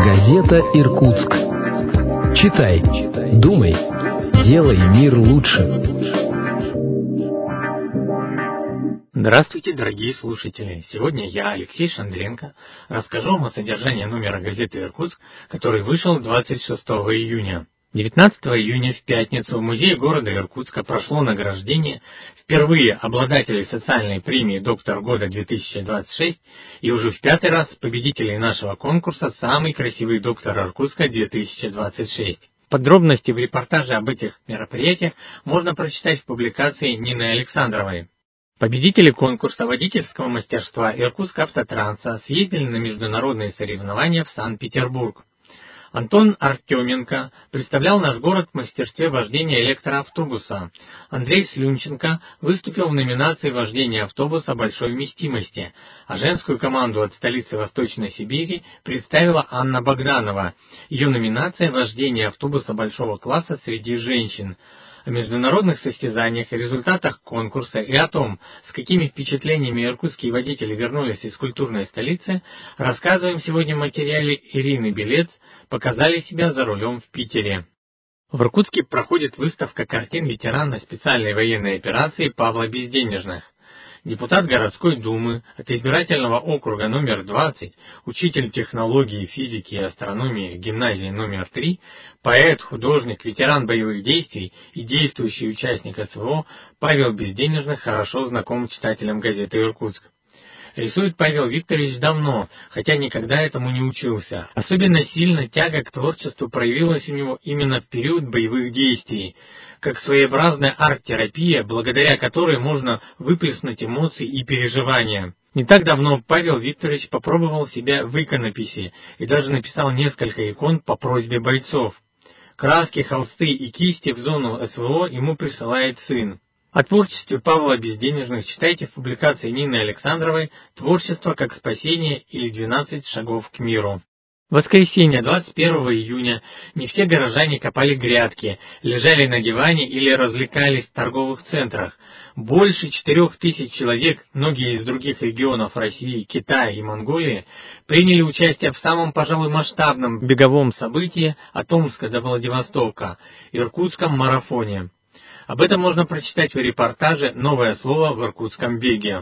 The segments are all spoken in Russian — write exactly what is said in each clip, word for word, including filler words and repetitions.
Газета «Иркутск». Читай, думай, делай мир лучше. Здравствуйте, дорогие слушатели! Сегодня я, Алексей Шандренко, расскажу вам о содержании номера газеты «Иркутск», который вышел двадцать шестого июня. девятнадцатого июня в пятницу в музее города Иркутска прошло награждение впервые обладателей социальной премии «Доктор года две тысячи двадцать шесть» и уже в пятый раз победителей нашего конкурса «Самый красивый доктор Иркутска две тысячи двадцать шесть». Подробности в репортаже об этих мероприятиях можно прочитать в публикации Нины Александровой. Победители конкурса водительского мастерства Иркутск-Автотранса съездили на международные соревнования в Санкт-Петербург. Антон Артеменко представлял наш город в мастерстве вождения электроавтобуса. Андрей Слюнченко выступил в номинации вождения автобуса большой вместимости, а женскую команду от столицы Восточной Сибири представила Анна Богданова. Ее номинация вождение автобуса большого класса среди женщин. О международных состязаниях, результатах конкурса и о том, с какими впечатлениями иркутские водители вернулись из культурной столицы, рассказываем сегодня в материале Ирины Белец «Показали себя за рулем в Питере». В Иркутске проходит выставка картин ветерана специальной военной операции Павла Безденежных. Депутат городской думы от избирательного округа номер двадцать, учитель технологии, физики и астрономии гимназии номер три, поэт, художник, ветеран боевых действий и действующий участник СВО Павел Безденежных хорошо знаком читателям газеты «Иркутск». Рисует Павел Викторович давно, хотя никогда этому не учился. Особенно сильно тяга к творчеству проявилась у него именно в период боевых действий, как своеобразная арт-терапия, благодаря которой можно выплеснуть эмоции и переживания. Не так давно Павел Викторович попробовал себя в иконописи и даже написал несколько икон по просьбе бойцов. Краски, холсты и кисти в зону СВО ему присылает сын. О творчестве Павла Безденежных читайте в публикации Нины Александровой «Творчество как спасение» или «двенадцать шагов к миру». В воскресенье, двадцать первого июня, не все горожане копали грядки, лежали на диване или развлекались в торговых центрах. Больше четырех тысяч человек, многие из других регионов России, Китая и Монголии, приняли участие в самом, пожалуй, масштабном беговом событии от Омска до Владивостока – Иркутском марафоне. Об этом можно прочитать в репортаже «Новое слово в иркутском беге».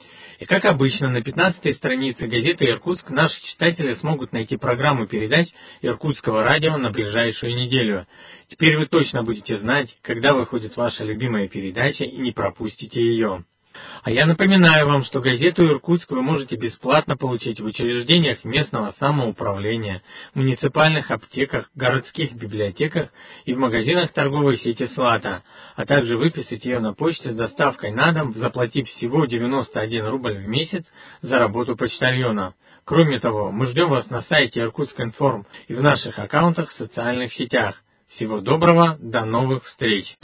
И как обычно, на пятнадцатой странице газеты «Иркутск» наши читатели смогут найти программу передач Иркутского радио на ближайшую неделю. Теперь вы точно будете знать, когда выходит ваша любимая передача, и не пропустите ее. А я напоминаю вам, что газету «Иркутск» вы можете бесплатно получить в учреждениях местного самоуправления, муниципальных аптеках, городских библиотеках и в магазинах торговой сети «Слата», а также выписать ее на почте с доставкой на дом, заплатив всего девяносто один рубль в месяц за работу почтальона. Кроме того, мы ждем вас на сайте Иркутск.Информ и в наших аккаунтах в социальных сетях. Всего доброго, до новых встреч!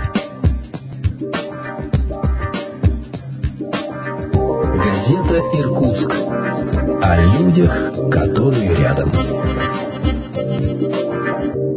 Газета «Иркутск». О людях, которые рядом.